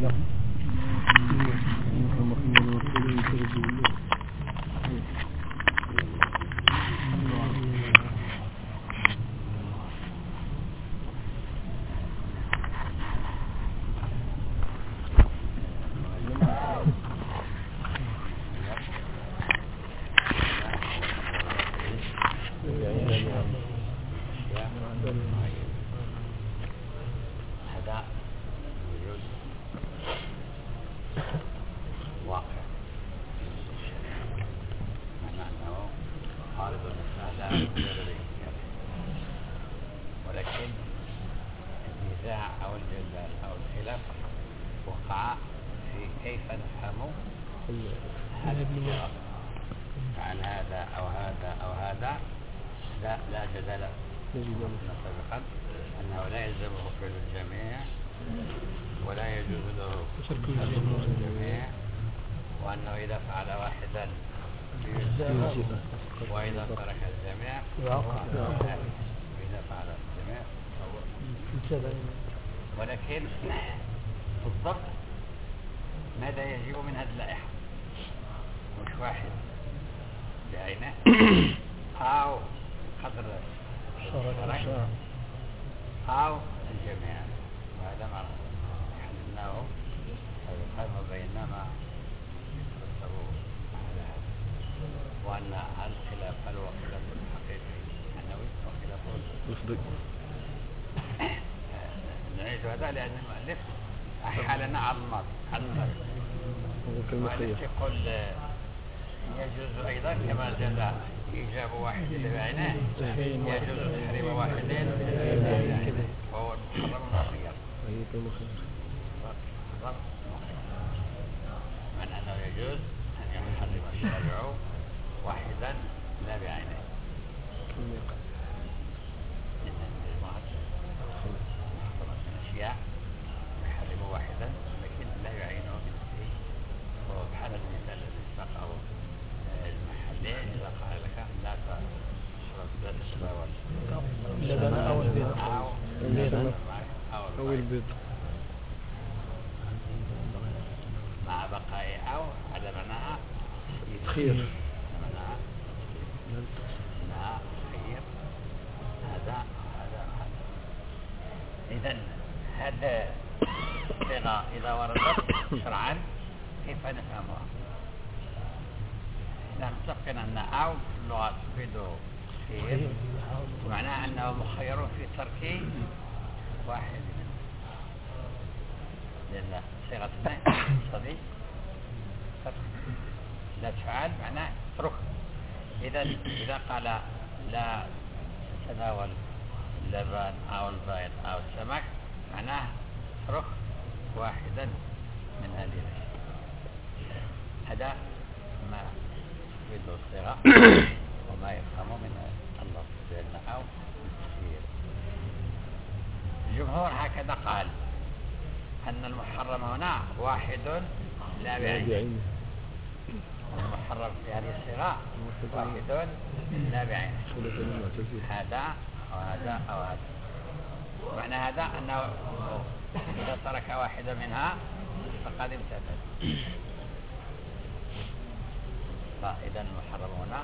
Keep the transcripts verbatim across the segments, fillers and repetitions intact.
وإذا ترك الجميع وإذا فعل الجميع ولكن بالضبط ماذا يجب من هذه اللائحة؟ مش واحد بعينه أو قدر الشرع أو الجميع، وهذا ما حددناه فيقام بينما وأن الخلاف هل هو خلاف حقيقي معنوي أو خلاف لفظي. نعيد هذا لأن المؤلف أحالنا على الماضي على الماضي يقول يجوز أيضا كما جاء إيجاب واحد بعينه يجوز تحريم واحد وهو المحرم المخير من أنه يجوز أن يحرم الشارع واحدا لا بعينه من الأشياء يحرم واحدا لكن لا يعينه بنفسه، وبحال المثال الذي ساقه المحلين إذا قال لك لا تشرب لا تتناول اللبن أو البيض أو البيض مع بقاء أو على معناها خير معناها لا خير هذا هذا هذا. إذن هذا الصيغة إذا وردت شرعا كيف نفهمها؟ إذا متفقين أن أو اللغة تفيد خير معناها أنه مخير في ترك واحد منه، لأن صيغة الصديق لا تفعل معناه اترك. إذا إذا قال لا تتناول اللبن أو البيض أو السمك معناه اترك واحدا من هذه الأشياء. هذا ما تفيد الصيغة وما يفهم من اللفظ لأن أو كثير. الجمهور هكذا قال أن المحرم هنا واحد لا بعينه، المحرم في هذه الصيغة واحد لا بعينه، هذا أو هذا أو هذا. معنى هذا أنه إذا ترك واحدة منها فقد امتثل. فإذا المحرم هنا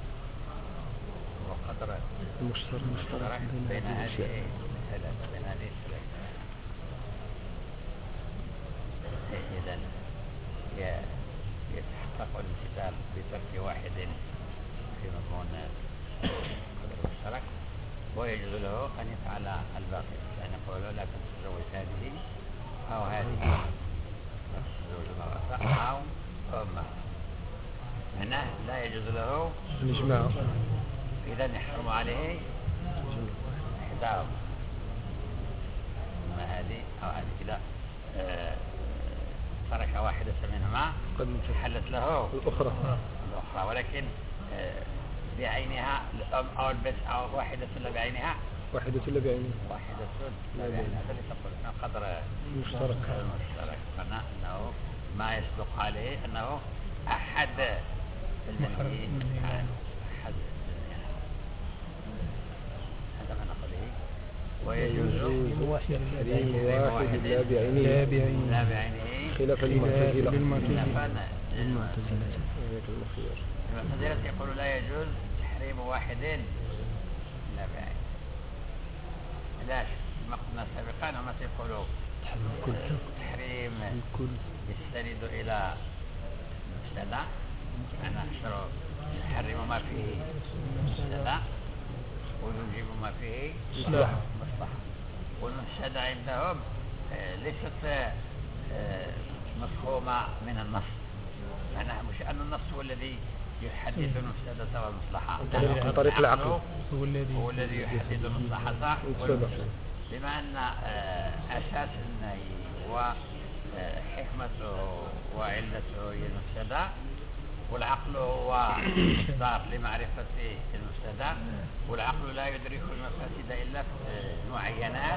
وقدر المشترك بين هذه الثلاثة بين هذه الثلاثة. إذن يتحقق الامتثال بترك واحد في مضمون قدر المشترك ويجوز له أن يفعل الباقي، يعني يقول لا تتزوج هذه أو هذه، لا تتزوج المرأة أو أمها، معناه لا يجوز له الإجماع. إذن يحرم عليه إحداهم إما هذه أو هذه. إذا آه ترك واحدة منهما حلت له الأخرى الأخرى، ولكن آه بعينها الأم أو البنت أو واحدة لا بعينها واحدة لا بعينها واحدة لا بعينها. هذا اللي تقول إنه قدر مشترك المشترك، معناه أنه ما يصدق عليه أنه أحد المنهي عنه، أحد هذا ما نقوله ويجوز تحريم واحد لا بعينه لا بعينه لا بعينه خلاف المعتزلة. للمعتزلة. المعتزلة يقول لا يجوز تحريم واحد لا بعينه. علاش؟ ما قلنا سابقا هما تيقولوا تحريم يستند إلى مفسدة، أنا أشرع يحرم ما فيه مفسدة ويجيب ما فيه مصلحة. مصلحة. والمفسدة عندهم آه، ليست آه، مفهومة من النص، معناها مش أن النص هو الذي يحدد المفسدة والمصلحة، عن طريق العقل هو الذي هو الذي يحدد المصلحة والمفسدة. بما أن آه، أساس النهي وحكمته وعلته هي المفسدة، والعقل هو مصدر لمعرفة المفسدة، والعقل لا يدرك المفاسد إلا في معينات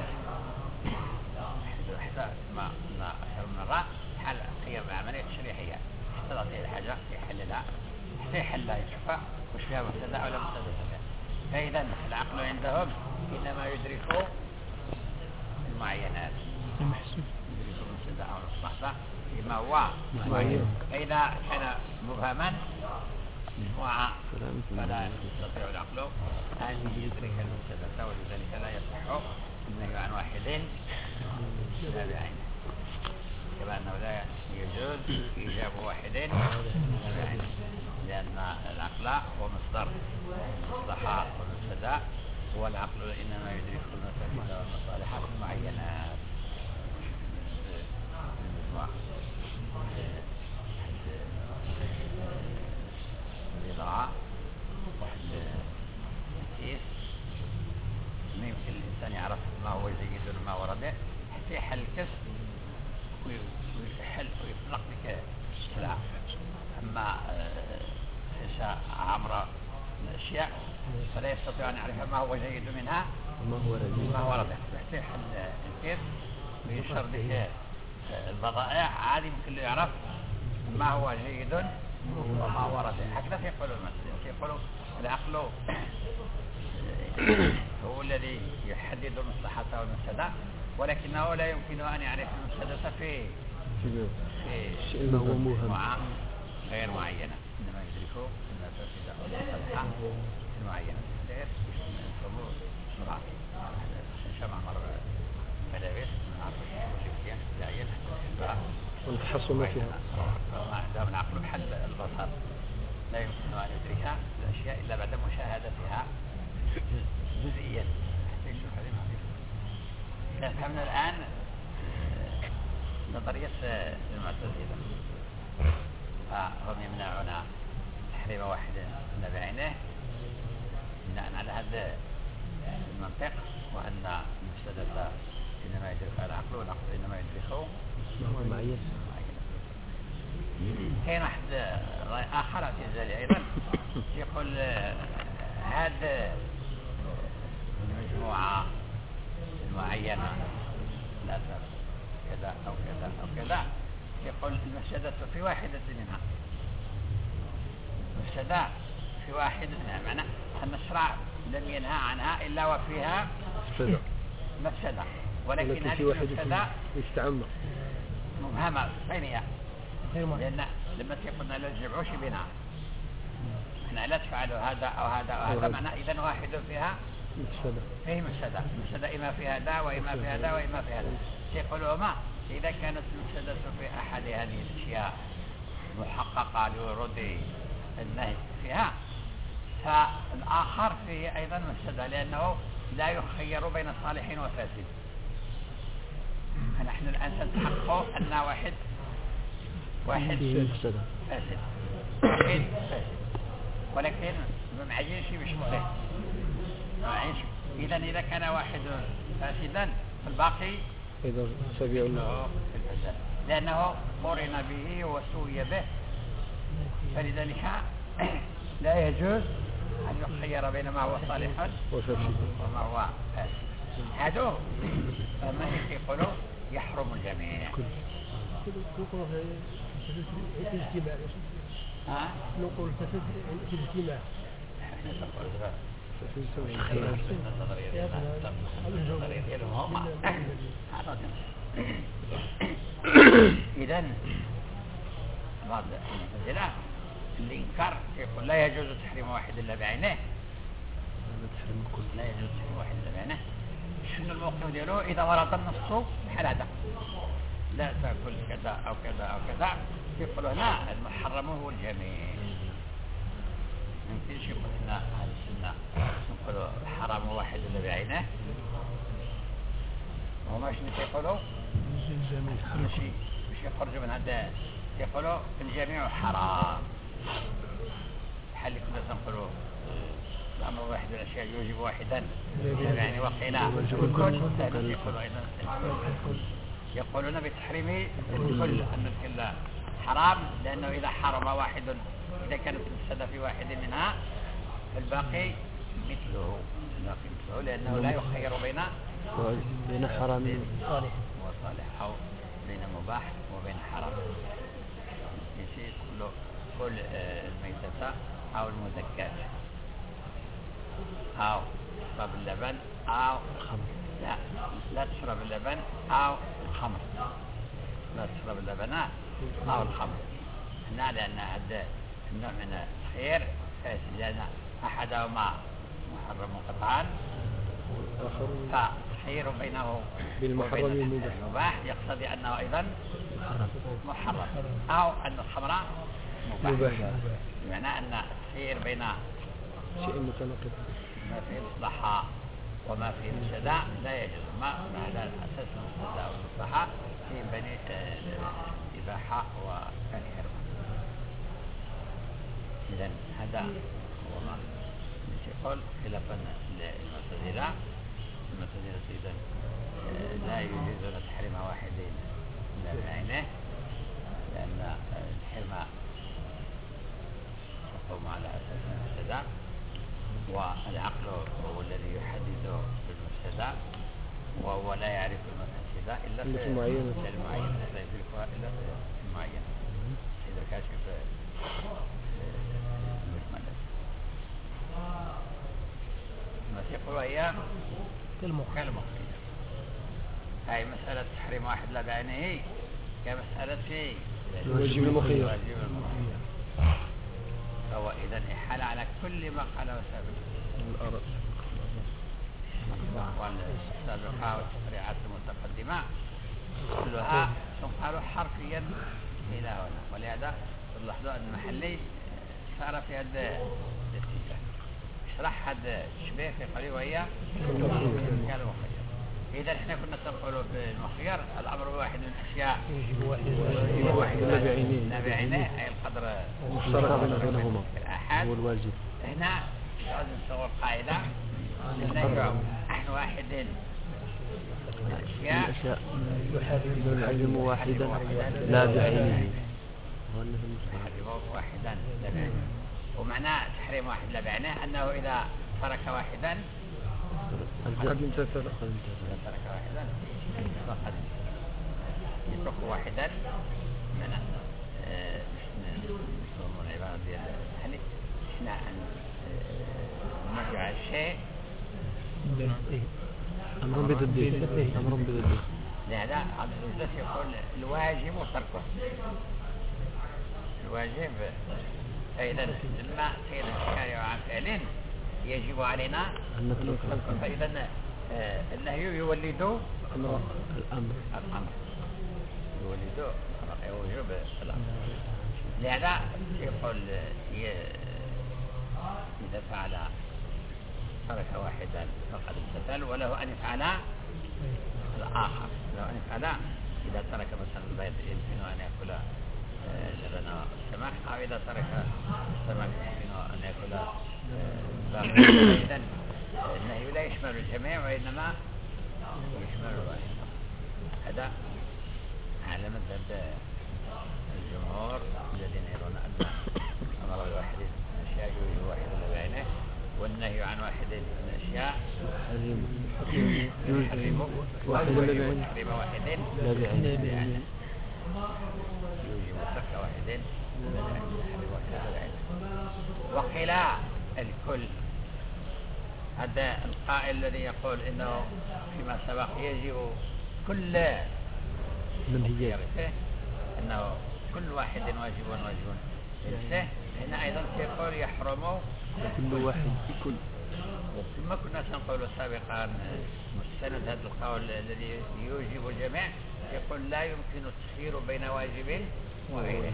حتى ما قلنا أكثر من مرة حال قيام عملية تشريحية حتى تعطيه الحاجة يحللها حتى يحلها يشوفها وش فيها مفسدة ولا مفسدة فيها. فإذا العقل عندهم إنما يدرك المعينات، يدرك المفسدة أو المصلحة بما هو معين. فإذا كان مبهما فلا يستطيع العقل أن يدرك المفسدة، ولذلك لا يصح النهي عن واحد لا بعينه، كما أنه لا يجوز إيجاب واحد لا بعينه، لأن العقل هو مصدر المصلحة والمفسدة، والعقل إنما يدرك المفاسد والمصالح المعينات. الإضاعة واحد الكيس ما يمكن الإنسان يعرف ما هو جيد وما هو رديء حتى يحل الكس ويحل ويفرق لك السلعة. أما خشاء عمرة من الأشياء فلا يستطيع أن يعرف ما هو جيد منها وما هو رديء، حتى يحل الكيس ويشر لك البضائع عادي يمكن له يعرف ما هو جيد وما هو رديء. هكذا يقولوا المسلمين، يقولوا العقل هو الذي يحدد المصلحة والمفسدة، ولكنه لا يمكن أن يعرف المفسدة في في ما هو مهم غير معينة، إنما يدركه المفسدة والمصلحة المعينة. لذلك يسموه سرعة شمع مرة ملابس من عرض الشبكية الداعية ونتحصل ما فيها. عندهم العقل بحد البصر لا يمكن أن يدركها الأشياء إلا بعد مشاهدتها جزئيا حتى يشوف هذه المعرفة. إذا فهمنا الآن نظرية المعتزلة، فهم يمنعون تحريم واحد من بعينه بناء على هذا المنطق، وأن المفسدة إنما يدركها العقل والعقل إنما يدركه معين. كاين واحد رأي آخر اعتزالي أيضا يقول هذا المجموعة المعينة لا كذا أو كذا أو كذا، يقول المفسدة في واحدة منها، المفسدة في واحدة منها، معنى أن الشرع لم ينهى عنها إلا وفيها مفسدة، ولكن هذه المفسدة يستعمل مبهمة بينية، لأن لما تقولنا لا تجمعوش بنا احنا لا تفعلوا هذا أو هذا أو هذا، معنى إذن واحد فيها مفسدة فيه مفسدة، مفسدة إما في هذا وإما في هذا وإما في هذا. يقولوا ما إذا كانت المفسدة في أحد هذه الأشياء محققة لورود النهي فيها، فالآخر فيه أيضا مفسدة، لأنه لا يخير بين صالح وفاسد. نحن الآن سنتحقق أن واحد واحد مفسدة فاسد واحد فاسد، ولكن ما معينش بشموله، ما معينش. إذا إذا كان واحد فاسدا فالباقي إذا سبيع الله في الفساد، لأنه قرن به وسوي به، فلذلك لا يجوز أن يخير بين ما هو صالح وما هو فاسد. هذا ما يقولوا يحرم الجميع. ها؟ نقول الفساد في الاجتماع. احنا نقول النظرية النظرية ديالهم هما إذن بعض المعتزلة الإنكار يقول لا يجوز تحريم واحد إلا بعينه، لا يجوز تحريم واحد إلا بعينه. شنو الموقف ديالو إذا ورد النص بحال هذا لا تأكل كذا أو كذا أو كذا، يقول هنا المحرم هو الجميع. يمكنش يقول هنا هذه السنة نقولوا حرام واحد إلا بعينه، هما شنو يقولوا؟ ماشي مش يخرجوا من هذا، يقولوا الجميع حرام. بحال اللي كنا تنقولوا الأمر واحد الأشياء يوجب واحدا، يعني وقيل الكل، يقولوا أيضا يقولون بتحريم الكل، أن الكل حرام، لأنه إذا حرم واحد إذا كانت المفسدة في واحد منها فالباقي مثله، الباقي مثله، لأنه لا يخير بين بين حرام وصالح أو بين مباح وبين حرام. يصير كل كل الميتة أو المزكاة أو تشرب اللبن أو لا لا تشرب اللبن أو الخمر، لا تشرب اللبن أو الخمر هنا، لأن هذا النوع من الخير فاسد، لأن أحدهما محرم قطعا، فخير بينه وبين المباح يقتضي أنه أيضا محرم، أو أن الخمر مباح، بمعنى أن الخير بين شيء متناقض، ما فيه مصلحة وما فيه مفسدة لا يجوز. ما على أساس المفسدة والمصلحة في بني الإباحة والحرمة. إذن هذا هو ما يقول خلافا للمعتزلة. المعتزلة إذن لا يجوزون تحريم واحدين إلا بعينه، لأن الحرمة تقوم على أساس المفسدة، والعقل هو الذي يحدد بالمفسدة، وهو لا يعرف المفسدة إلا في المعين، لا يدركها إلا في المعين، إذا كاشف المجمل. ما يقول هي كالمخير، هاي مسألة تحريم واحد لا بعينه كمسألة في الواجب المخير، فهو إذن إحالة على كل ما قاله سابقا، والسابقة والتفريعات المتقدمة كلها تنقل حرفيا إلى هنا، ولهذا تلاحظوا أن المحلي صار في هذا الاتجاه. اشرح هذا الشبيه في قليل وهي كالمخير. إذا احنا كنا نقول في المخير الأمر واحد من الأشياء يجب واحد لا بعينه، أي القدر المشترك بينهما الأحد هو الواجب. هنا لازم نصور قاعدة النهي عن واحد من الأشياء يحرم واحدا لا بعينه، يحرم واحدا لا بعينه. ومعنى تحريم واحد لا بعينه أنه إذا ترك واحدا قد امتثل، إذا ترك واحدا فقد يترك واحدا من من العبارة ديال الحديث احنا النهي عن الشيء أمر بضده، أمر بضده. لهذا عبد العزة يقول الواجب تركه، الواجب. فإذا لما سير الشارع عن فعل يجب علينا أن نتركه، فإذا النهي يولد الأمر الأمر يولد يوجب الأمر. لهذا يقول إذا فعل ترك واحدا فقد امتثل، وله أن يفعل الآخر، له أن يفعل إذا ترك مثلا البيض يمكن أن يأكل لبن السمك، أو إذا ترك السمك يمكن أن يأكل الباقي. إذن النهي لا يشمل الجميع وإنما يشمل الواحد. هذا على مذهب الجمهور الذين يرون أن أمر الواحد الأشياء يوجب واحد بعينه، والنهي عن واحد من الأشياء يحرم واحد يحرم واحد لا بعينه، يوجب ترك واحد لا بعينه، يحرم واحد لا بعينه. وقيل الكل هذا القائل الذي يقول إنه فيما سبق يجب كل منهيات أنه كل واحد واجب واجب ينساه، هنا أيضا يقول يحرم كل واحد كل. ثم كنا سنقول سابقا مستند هذا القول الذي يوجب الجميع يقول لا يمكن التخيير بين واجب وغيره،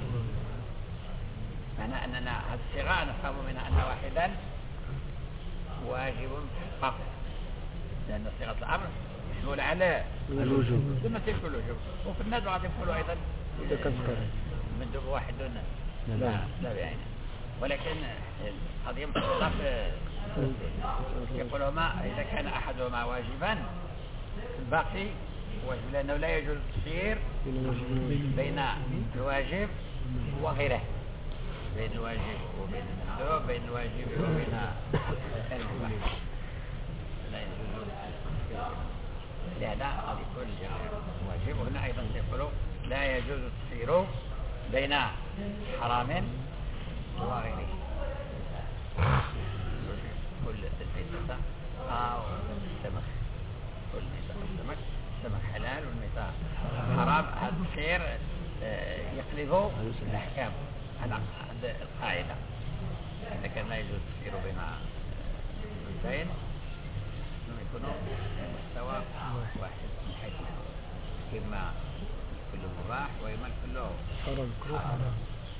معنى أننا هذه الصيغة نفهم منها أن واحدا واجب فقط، لأن صيغة الأمر مشمول على الوجوب ثم تلك الوجوب، وفي الندب غادي نقولوا أيضا إذا كان صغير مندوب واحد دون لا لا لا بعينه، ولكن القضية مختصة في يقولهما إذا كان أحدهما واجبا الباقي واجب، لأنه لا يجوز التخيير بين الواجب وغيره، بين الواجب وبين المندوب، بين الواجب وبين المباح لا يجوز، لهذا قد يكون واجب. وهنا أيضا يقولوا لا يجوز التخيير بين حرام وغيره، كل الميتة أو السمك، كل ميتة أو السمك، السمك حلال والميتة حرام، هذا الخير يقلب الأحكام على القاعدة. إذا كان لا يجوز التخيير بين الزين يكونوا مستوى واحد من حيث إما كله مباح وإما كله حرام.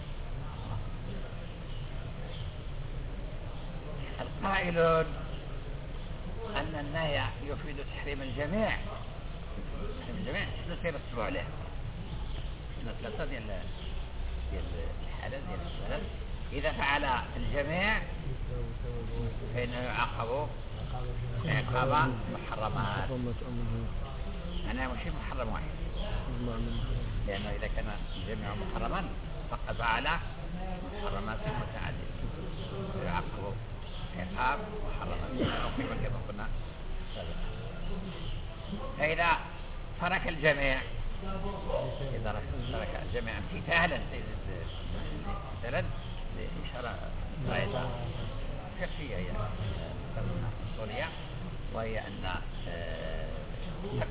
القائلون أن النهي يفيد تحريم الجميع، تحريم الجميع نصير السبوع له ثلاثة ديال ديال الحالات ديال السلام، إذا فعل الجميع فإنه يعاقب عقاب محرمات، أنا مش محرم واحد، لأنه إذا كان الجميع محرما فقد فعل محرمات متعددة يعاقب عقاب محرمات كما كما قلنا سابقا. فإذا ترك الجميع، إذا ترك الجميع امتثالا امتثالا لإشارة قاعدة فقهية هي أصولية، وهي أن ترك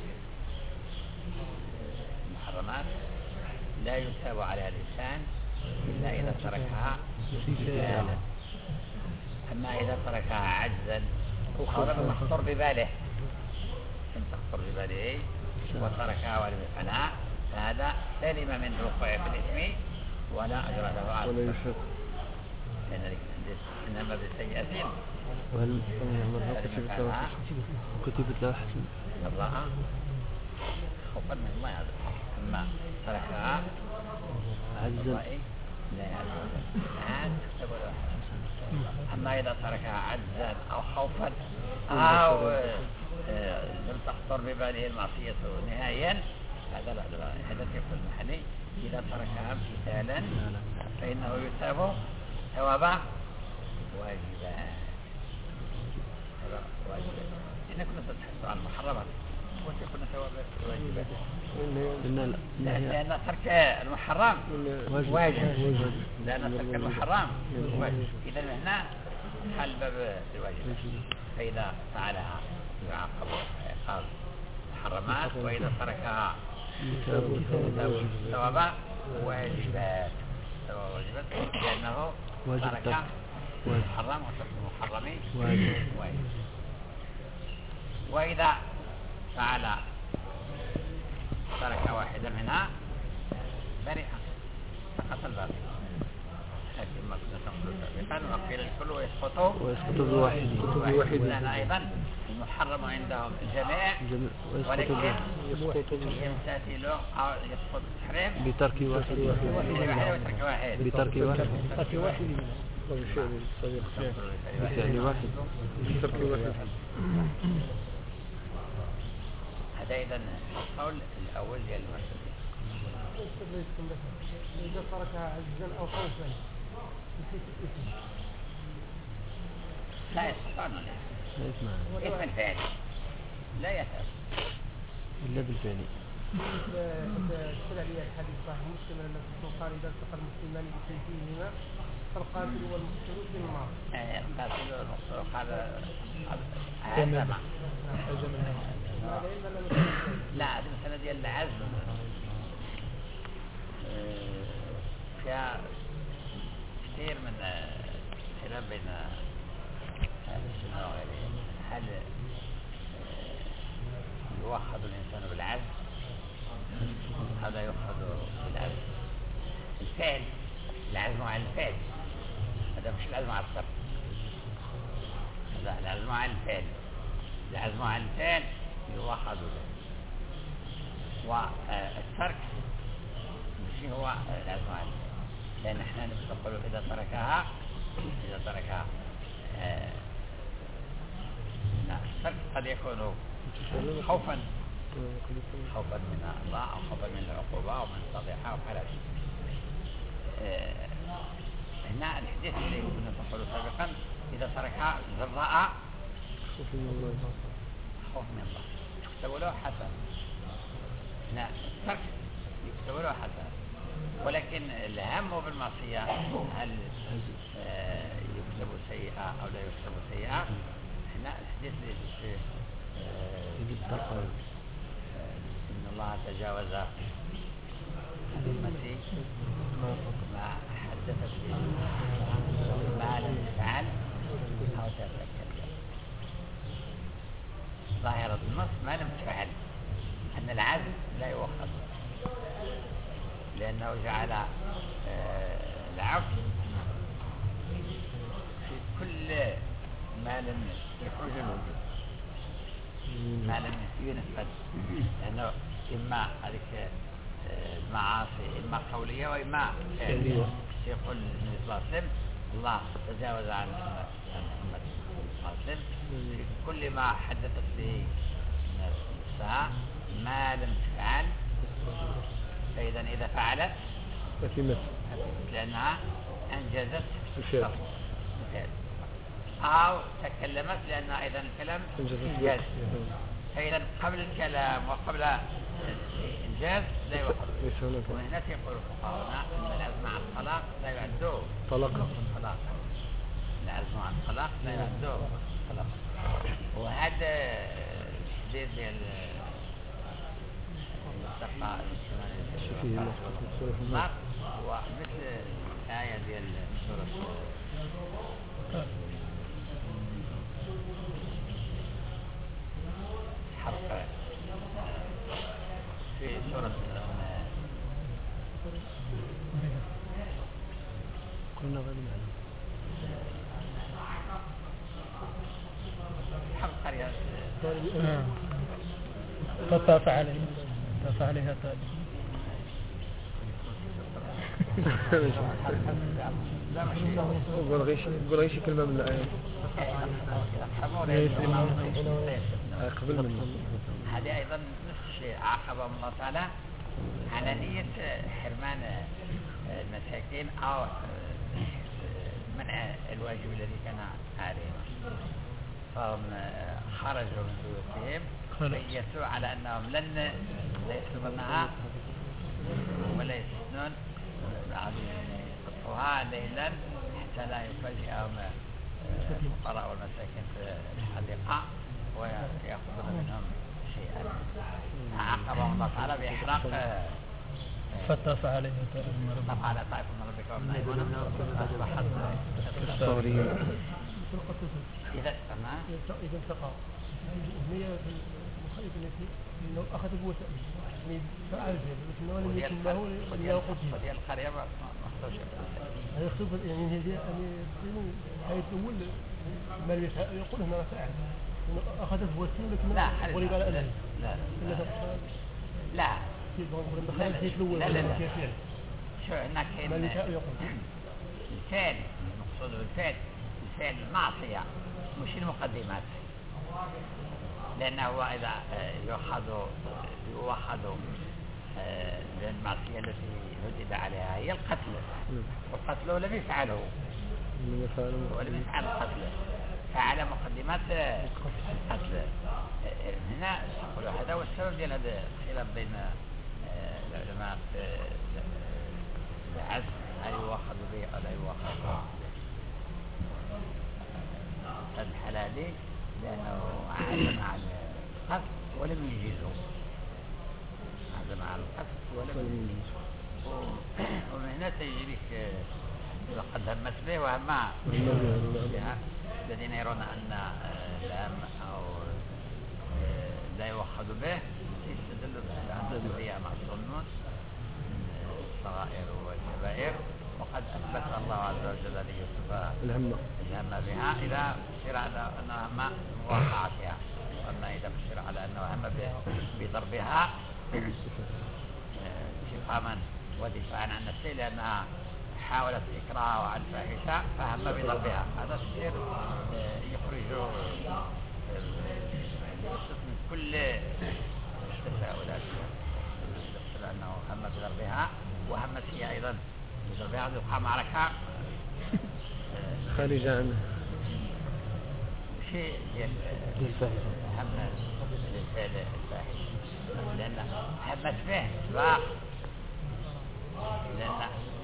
المحرمات لا يثاب عليها الإنسان إلا إذا تركها امتثالا، أما إذا تركها عجزا أو لم تخطر بباله لم تخطر بباله وتركها ولم يفعلها فهذا سلم من الوقوع في الإثم ولا أجر له على الإثم، لأن إنما بالسيئات وهل كتبت له حسن الراء خوفا من ما هذا، أما تركها عجزا لا يعجز، أما إذا تركها عجزا أو خوفا أو لم تخطر بباله المعصية نهائيا هذا لا لا هذا يقول المحلي إذا تركها امتثالا فإنه يثاب ثواب واجبا، واجبا إن كنا نتحدث عن المحرمات وتكون ثواب واجبا، لأن ترك المحرم واجب، لأن ترك المحرم واجب، إذا هنا حل باب الواجب، فإذا فعلها يعاقب عقاب محرمات، وإذا تركها ثواب واجبات، ثواب واجبات لأنه ترك محرم وترك محرم واجب. وإذا فعل ترك واحدا منها برئ سقط الباقي، لكن ما كنا نقول سابقا وقيل الكل ويسقط ويسقط بواحد، لأن أيضا المحرم عندهم الجميع ولكن يمتثل أو يسقط التحريم بترك واحد وترك واحد بترك واحد ترك واحد بفعل واحد بترك واحد. هذا إذن القول الأول ديال المرتبة. إذا تركها عجزا أو خوفا نسيت الإثم لا يستطيعون لا إثم الفعل لا يثاب إلا بالفعل. تشرع لي الحديث صحيح مسلم أن الرسول قال إذا التقى المسلمان بسيفيهما القاتل والمقتول في النار. يعني القاتل والمقتول هذا تمام. هذا هذا إلا لم يكن لا هذه المسألة ديال العزم آه، فيها كثير من خلاف بين أهل السنة وغيرهم. هل آه، يوحد الإنسان بالعزم؟ هذا يؤخذ بالعزم الفعل، العزم على الفعل، هذا مش العزم على الترك، هذا العزم على الفعل. العزم على الفعل يوحد به، والترك مش هو العزم على الفعل، لأن احنا نقول إذا تركها إذا تركها آه الترك قد يكون خوفا خوفا من الله أو خوفا من العقوبة أو من الفضيحة أو حرج. آه هنا الحديث الذي كنا نقول سابقا إذا تركها جراء خوف من الله يكتب له حسن. هنا الترك يكتب له حسن، ولكن الهم بالمعصية هل آه يكتب سيئة أو لا يكتب سيئة. هنا الحديث الذي آه إن الله تجاوز عن أمتي ما حدثت به ما لم تفعل أو تتكلم. ظاهرة النص ما لم تفعل أن العزم لا يؤخذ، لأنه جعل آه العفو في كل ما لم يخرج الوجود، ما لم ينفذ، لأنه إما هذيك المعاصي إما قولية وإما فعلية. يقول النبي صلى الله عليه وسلم الله تجاوز عن محمد صلى الله عليه وسلم في كل ما حدثت به نفسها ما لم تفعل، فإذا إذا فعلت أثمت لأنها أنجزت الفعل، أو تكلمت لأنها أيضا الكلام إنجاز. فإذا قبل الكلام وقبل الإنجاز لا يوقف. وهنا يقول الفقهاء أن العزم عن الطلاق لا يعد طلاقا طلاقا، العزم عن الطلاق لا يعد طلاقا. وهذا الحديث ديال الملتقى الاجتماعي هو مثل آية ديال سورة حرف في سورة كنا غير معنا حرف قرية فطاف عليه طاف عليها طالب. قول غيش قول غيش كلمة من الآية قبل من هذه أيضا نفس الشيء عاقبهم الله تعالى على نية حرمان المساكين أو منع الواجب الذي كان عليهم، فهم خرجوا من بيوتهم بيتوا على أنهم لن لا يسلمونها ولا يسنون يقطعوها ليلا حتى لا يفاجئهم الفقراء والمساكين في الحديقة ويأخذون منهم شيئا. عاقبهم الله تعالى بإحراق فطاف عليه طاف على طائف من ربك ومن أيمانهم فأصبحت الصوريين إذا استمع إذا التقى هي في المخيط التي لو أخذ بوسع يعني فعل ذلك لكنه لم يكن له إلا قصير. هذه القرية ما أخذش هذا يخصف يعني هذه يعني حيث الأول ما يقول هنا فعل أخذت بوسع لكن لا غريب على أهله. لا لا لا لا لا لا شو هناك الفعل المقصود بالفعل الفعل المعصية مش المقدمات، لأنه إذا يوحد يوحد المعصية التي هدد عليها هي القتل، والقتل لم يفعله ولم يفعل القتل، فعل مقدمات القتل. هنا هذا هو السبب ديال هذا الخلاف بين العلماء في العزم هل يؤخذ به ولا يؤخذ به هذه الحالة دي لأنه عزم على القصد ولم يجيزه عزم على القصد ولم يجيزه ومن هنا تجي لك لقد همت به وهم الذين يرون أن الهم أو لا يوخذ به يستدل بأن هي معصوم الصغائر والكبائر وقد أثبت الله عز وجل ليوسف الهم الهم بها إذا بشر على أنه هم بواقعتها وأما إذا بشر على أنه هم بضربها انتقاما ودفاعا عن نفسه لأنها حاولت إكراهه على الفاحشة فهم بضربها هذا الشيء يخرج من كل التساؤلات لأنه هم بضربها وهمت هي أيضا بضربها ويبقى معركة خارج عنه شيء هم الفعل الفاحش لأن همت به سباق لأن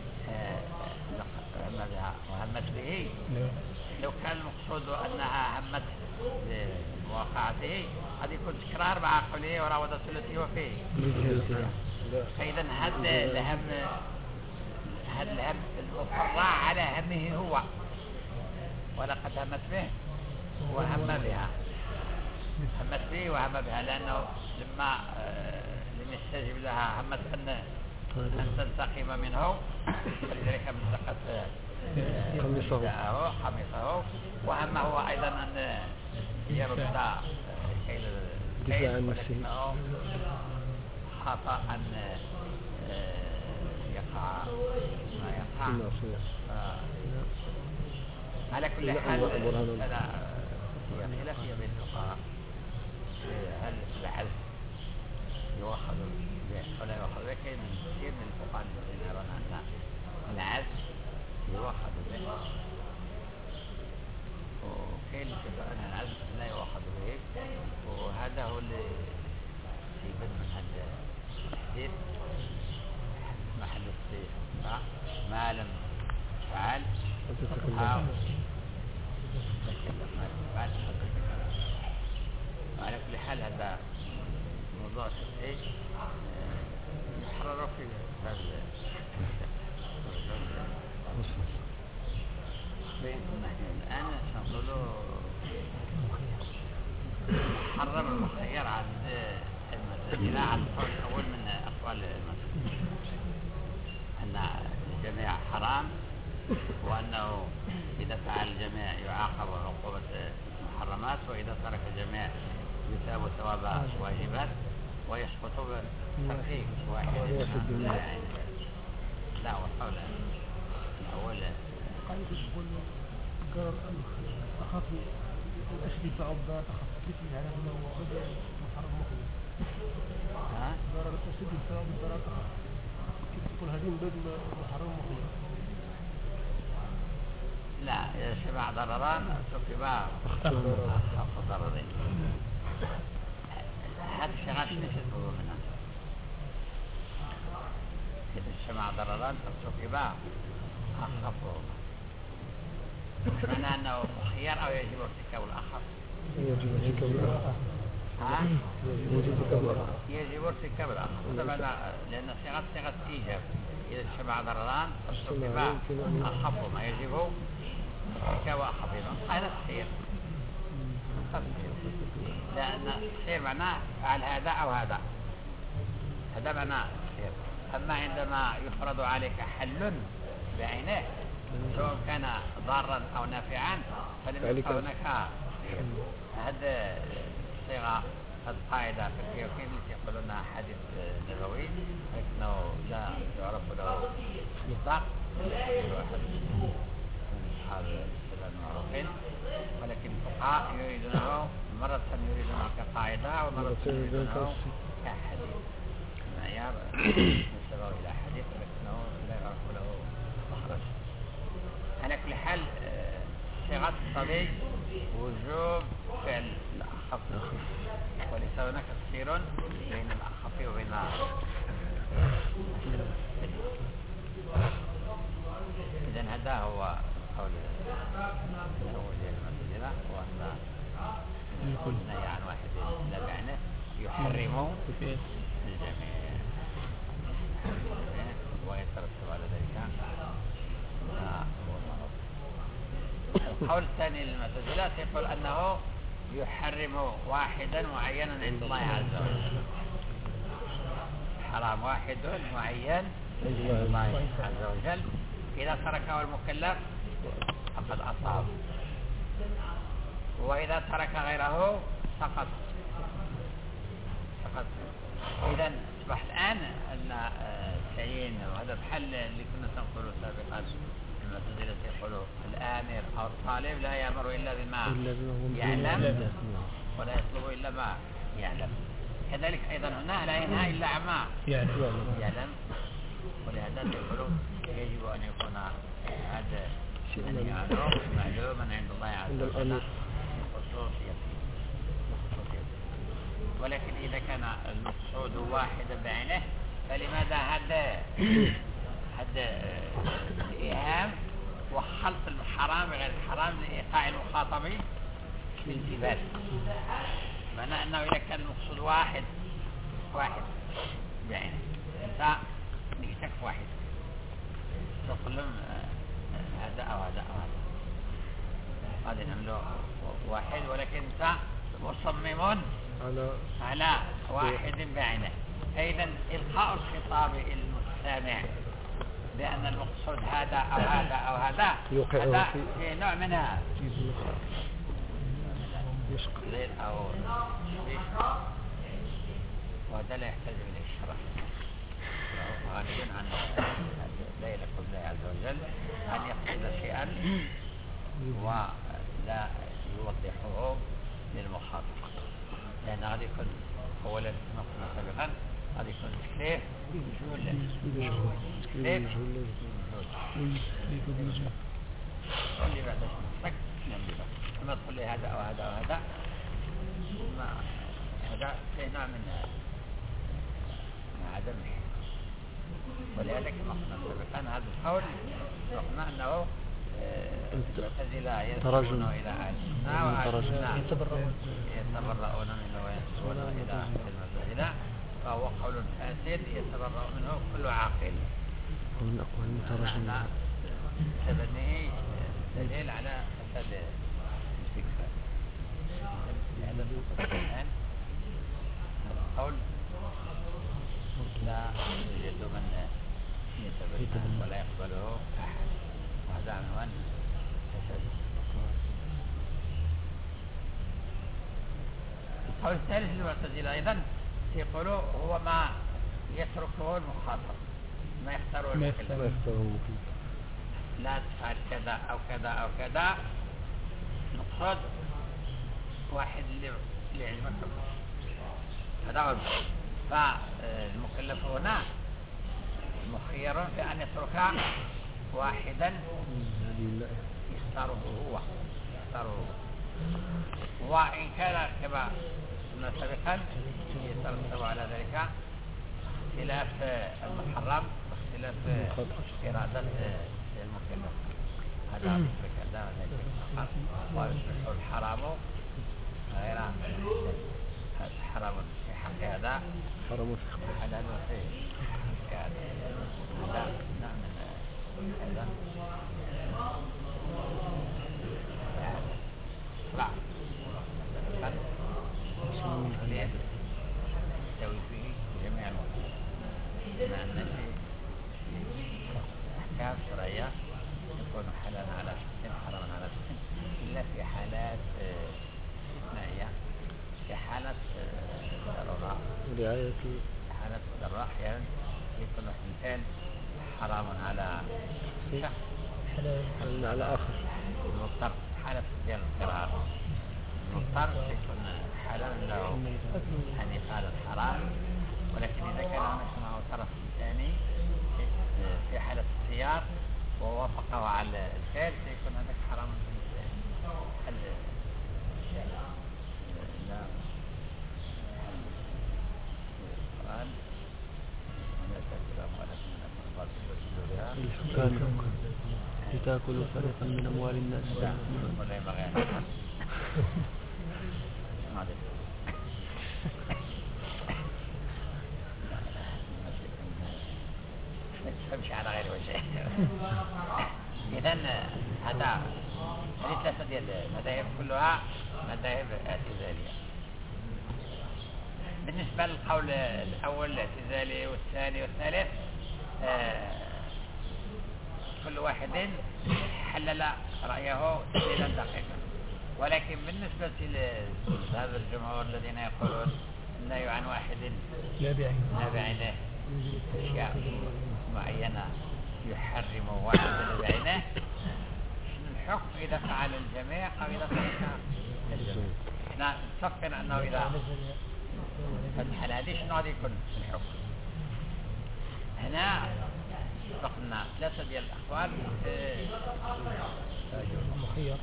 هم بها وهمت به لو كان المقصود أنها همت بمواقعته قد يكون تكرار مع قوله وراودته التي هو فيه فإذا هذا الهم هذا الهم المفرع على همه هو ولقد همت به وهم بها همت به وهم بها لأنه لما لم يستجب لها همت أن أن تنتقم منه فلذلك امسكت رداءه قميصه وهم هو أيضا أن يرد كيل الكيل ولكنه خطأ أن يقع ما يقع على كل حال هذا هي خلافية بين الفقهاء هل العزم يؤخذ به ولا يؤخذ به كاين كثير من الفقهاء الذين يرون أن العزم يؤخذ به وكاين أن العزم لا يؤخذ به وهذا هو اللي يبين من هذا الحديث محل الاستثناء ما لم تفعل أو تكلم ما لم تفعل وعلى كل حال هذا موضوع شرعي محرر في هذا الآن سنقول محرم المخير عند المسجد على القول الأول من أقوال المسجد أن الجميع حرام وأنه إذا فعل الجميع يعاقب عقوبة المحرمات وإذا ترك الجميع يثاب ثواب واجبات ويسقط بترك واحد لا والقول الأول قال يقول قرر أخاف الأشري فعبات أخاف مثل على أنه غدا محرم مخلص ها؟ قرر الأشري فعبات أخاف كيف تقول هذه من باب محرم مخلص لا إذا شبع ضرران تركبا أخف ضررين هذا الشغاش ليس الفضول منها إذا شبع ضرران تركبا أخف معنى أنه خيار أو يجب ارتكاب الأخف يجب ارتكاب الأخف ها؟ يجب ارتكاب الأخف يجب ارتكاب الأخف لأن صيغة صيغة إيجاب إذا شبع ضرران تركبا أخف ما يجب ارتكاب أخف هذا الخير لأن الخير معناه فعل هذا أو هذا هذا معناه الخير أما عندما يفرض عليك حل بعينه سواء كان ضارا أو نافعا فلم يبقى هناك هذا الصيغة هذه قاعدة في الكيوكين يقولون حديث نبوي لكنه لا يعرف له مطلق هذا السلام المعروفين ولكن الفقهاء يريدونه مرة يريدونه كقاعدة ومرة يريدونه كحديث معيار نسبه إلى حديث ولكنه لا يعرف له مخرج على كل حال صيغة الصبي وجوب فعل الأخف وليس هناك تفسير بين الأخف وبين النهي عن واحد إلا بعينه يحرم كيف الجميع ويترتب على ذلك ما هو المعروف. القول الثاني للمعتزلة يقول أنه يحرم واحدا معينا عند الله عز وجل، حرام واحد معين عند الله عز وجل، إذا تركه المكلف فقد أصاب، وإذا ترك غيره سقط سقط. إذن أصبح الآن أن التعيين وهذا محل اللي كنا نقوله سابقا، المعتزلة يقولوا الآمر أو الطالب لا يأمر إلا بما يعلم ولا يطلب إلا ما يعلم. كذلك أيضا هنا لا ينهى إلا عما يعلم، ولهذا يقولوا يجب أن يكون هذا من يعلم معلوما عند الله عز وجل خصوصيته. ولكن إذا كان المقصود واحدا بعينه فلماذا هذا هذا الإيهام وخلط الحرام غير الحرام لإيقاع المخاطب بالانتباه؟ معنى أنه إذا كان المقصود واحد واحد بعينه أنت نكتك واحد تقول لهم هذا أو هذا أو هذا هذا نعمله واحد، ولكن أنت مصمم على على واحد بعينه. فإذا إلقاء الخطاب المستمع بأن المقصود هذا أو هذا أو هذا هذا في نوع منها غير أو وهذا لا يحتاج إلى الشرح، غالبا عن لا يليق بالله عز وجل أن يقصد شيئا ولا يوضحه للمخاطب، لأن هذا يكون أولا كما قلنا سابقا هذا يكون تكليف مجهول تكليف مجهول اللي بعد شك نعم لما تقول لي هذا أو هذا أو هذا ما هذا فيه نوع من عدم الحكمة. ولذلك كما قلنا سابقا هذا القول قلنا أنه المعتزلة ينسبون إلى أهل السنة وأهل السنة يتبرؤون منه وينسبون إلى المعتزلة، فهو قول فاسد يتبرأ منه كل عاقل. ومن أقوال المترجمين تبنيه دليل على فساد الفكرة. لهذا الآن القول لا يوجد من يتبنى ولا يقبله أحد، وهذا عنوان فساد. القول الثالث للمعتزلة أيضا يقولوا هو ما يتركه المخاطب، ما يختاره المكلف، لا تفعل كذا أو كذا أو كذا، نقصد واحد اللي يعجبك هذا هو. فالمكلف هنا مخير في أن يترك واحدا يختاره هو يختاره هو، وإن كان كما قلنا سابقا يترتب على ذلك اختلاف المحرم واختلاف إرادة المكلف، هذا يترك هذا ويصبح الحرام غير حرام في حق هذا حرام في حق حلال في حق هذا. هذا نعم أيضا لا يستوي فيه جميع الموضوع، مع أن في أحكام شرعية يكون حلالا على شخص حراما على شخص إلا في حالات استثنائية، في حالة ضرورة رعاية حالة ضرورة أحيانا يكون الإنسان حرام على شخص حلال على آخر، المضطر حالة ديال القرار المضطر يكون حلال له أن يفعل الحرام، ولكن إذا كان هناك معه طرف ثاني في حالة السيار ووافقه على الفعل سيكون هذاك حرام بالنسبة له. لا القرآن لا تأكل أموالكم من الباطل وتدلوا بها لتأكلوا فريقا من أموال الناس ولا يبغي ما أدري. تمشي على غير وجه. إذن هذا هذه ثلاثة ديال المذاهب كلها مذاهب اعتزالية. بالنسبة للقول الأول الاعتزالي والثاني والثالث آه كل واحد حلل رأيه تحليلا دقيقا، ولكن بالنسبة لهذا الجمهور الذين يقولون النهي عن واحد لا بعينه لا بعينه أشياء معينة يحرم واحد لا بعينه، الحكم إذا فعل الجميع أو إذا ترك الجميع. احنا نتفقنا أنه إذا فتح هذه شنو غادي يكون الحكم. هنا اتفقنا ثلاثة ديال الأقوال. مخير.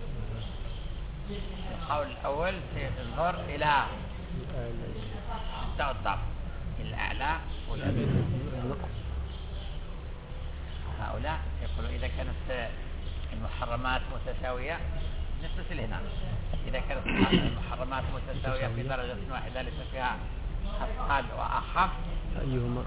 القول الأول سينظر إلى الشدة والضعف، الأعلى والأدنى. هؤلاء يقولون إذا كانت المحرمات متساوية بالنسبة لهنا، إذا كانت المحرمات متساوية في درجة واحدة ليس فيها أثقل وأخف أيهما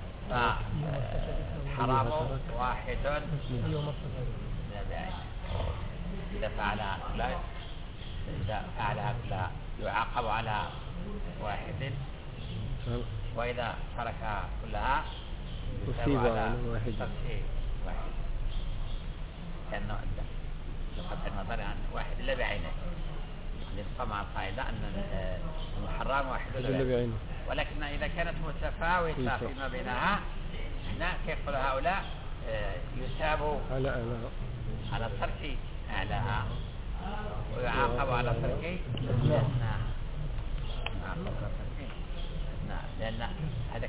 فالحرام واحد لا بعين. إذا فعل لا إذا فعل لا يعاقب على واحد، وإذا ترك كلها أصيب على واحد. واحد كأنه أدى بقطع النظر عن واحد لا بعينه. نبقى مع القاعدة أن المحرم واحد لا بعينه، ولكن إذا كانت متفاوتة فيما بينها هنا كيقول هؤلاء يثاب على على على ترك أعلاها ويعاقب على ترك أدناها. لأن هذا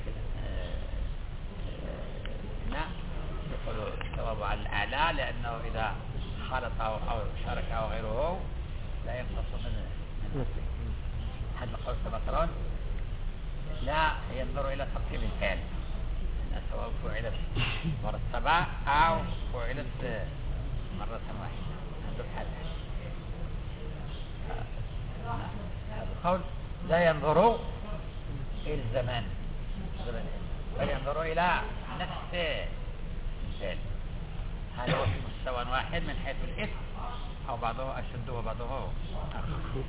هنا يقولوا الثواب على الأعلى، لأنه إذا خالطه أو شاركه غيره لا ينقص من نفسه. هذا القول كما ترون لا ينظر إلى ترتيب الفعل، أن سواء فعلت مرتبة أو فعلت مرة واحدة. هذا الحال هذا القول لا ينظر إلى الزمان بل ينظر إلى نفس الفعل، هل هو في مستوى واحد من حيث الإثم أو بعضه أشد وبعضه أخف.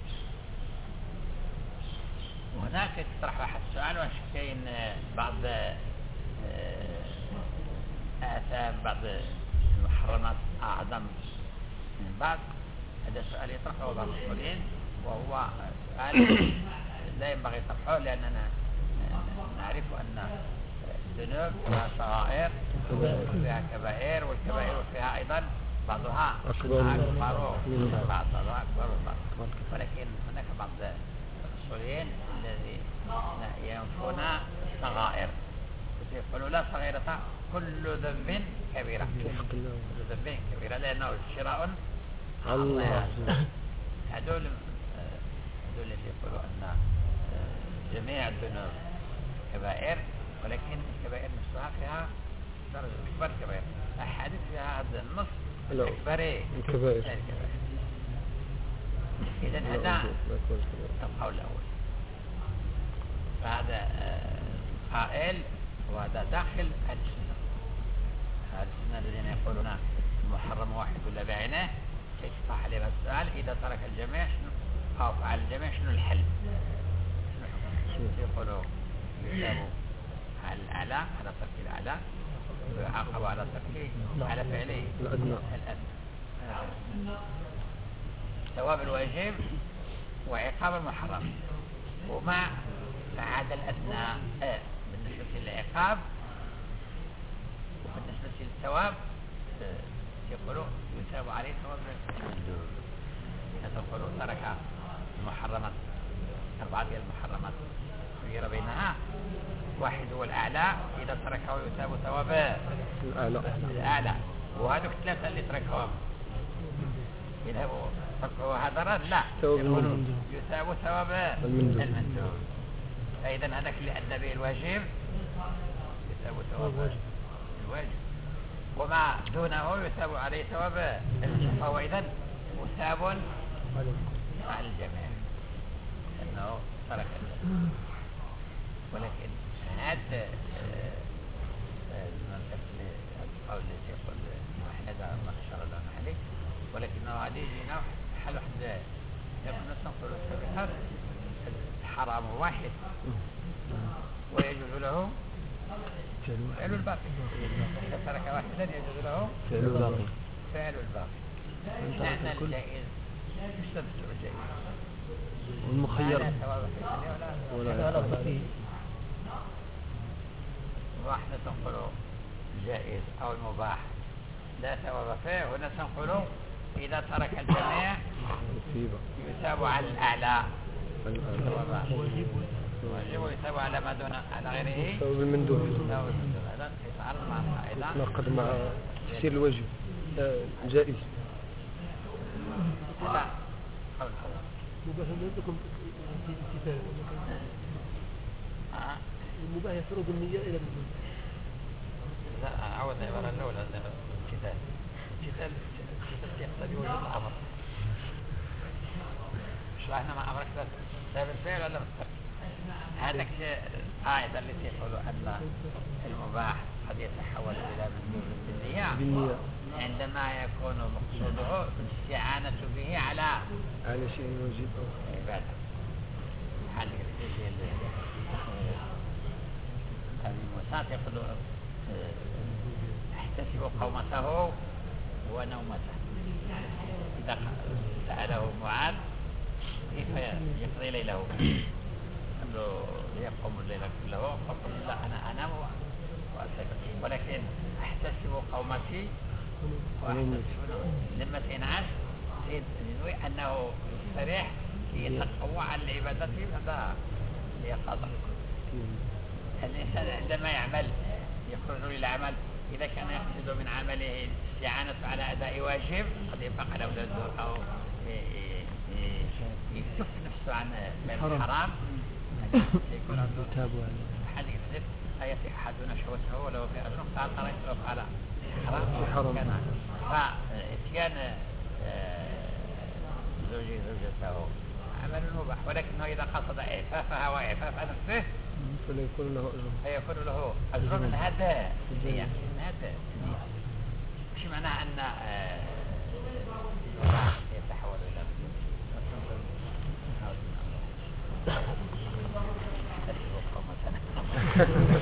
وهناك يطرح واحد السؤال، واش كاين بعض آثام بعض المحرمات أعظم من بعض؟ هذا سؤال يطرحه بعض المسؤولين، وهو سؤال لا ينبغي طرحه، لأننا نعرف أن الذنوب فيها صغائر وفيها كبائر، والكبائر فيها أيضا بعضها أكبر من بعض، بعضها أكبر من بعض. ولكن هناك بعض الأصوليين الذين ينفون الصغائر يقولوا لا صغيرة كل ذنب كبيرة، كل ذنب كبيرة، لأنه شراء الله. هذول هذول اللي يقولوا أن جميع الذنوب كبائر، ولكن الكبائر نفسها فيها درجة أكبر كبائر. أحاديث فيها هذا النص أكبر الكبائر. إذن هذا القول الأول. فهذا قائل وهذا داخل أهل السنة. أهل السنة الذين يقولون المحرم واحد ولا بعينه، يصح عليهم السؤال إذا ترك الجميع أو فعل الجميع شنو الحل؟ يقولوا يثاب على الأعلى على ترك الأعلى، ويعاقب على ترك على فعله الأدنى. ثواب الواجب وعقاب المحرم، وما بعد الأدنى آه. بالنسبة للعقاب وبالنسبة للثواب آه. يقولوا يثاب عليه ثواب المندوب. يقولوا ترك المحرمات أربعة المحرمات خير بينها، واحد هو الأعلى إذا تركه يثاب ثواب الأعلى الأعلى، وهذوك الثلاثة اللي تركوهم يذهبوا تركوا هذا رد لا يثاب ثواب المندوب. فإذا هذاك اللي أدى به الواجب يثاب ثواب الواجب، وما دونه يثاب عليه ثواب المستحب، فهو إذن مثاب على الجميع. أنه ترك الجماع. ولكن هذا القول الذي يقول هذا ما أشار له عليه، ولكنه عليه هنا حل واحد كنا نقول السبحة حرام واحد ويجوز له فعل الباقي. إذا ترك واحدا يجوز له فعل الباقي. فعل الباقي. معنى الجائز يستبدل الجائز والمخير ولا ولا فيه. واحنا تنقل الجائز أو المباح لا ثواب فيه، هنا تنقل إذا ترك الجميع يثاب على الأعلى واجب ويثاب على ما دون على غيره ثواب المندوب. هذا يتعارض مع القاعدة نقد مع تفسير الوجه جائز. لا قول الأول مباح لكم في الكتاب المباح يفرض النية إلى الوجود. لا عود العبارة الأولى الامتثال. الامتثال يقتضي وجود الأمر. شرحنا مع أمرك بسبب الفعل ولا بالترك؟ هذاك القاعدة التي يقول أن المباح قد يتحول إلى مندوب بالنية عندما يكون مقصوده الاستعانة به على على شيء واجب أو عبادة. هذه هذه المساط يقول احتسب قومته ونومته. إذا سأله معاذ كيف يقضي ليله قال له يقوم الليل كله، فقل لا أنا أنام وأستيقظ، ولكن أحتسب قومتي وأحتسب لما تنعش ينوي أنه يستريح ليتقوى على العبادة بعد اليقظة. الإنسان عندما يعمل يخرج للعمل إذا كان يقصد من عمله الاستعانة على أداء واجب قد ينفق على أولاده أو يكف نفسه عن الحرام يكون عنده حد يكذب فيأتي أحدنا شهوته ولو في أجر قال قرأت له على حرام كان فإتيان زوجي زوجته عمل مباح، ولكنه إذا قصد إعفافها وإعفاف نفسه فليكون له أجر فيكون له أجر من هذا النية. من هذا النية مش معناه أن يتحول إلى أسفق مثلا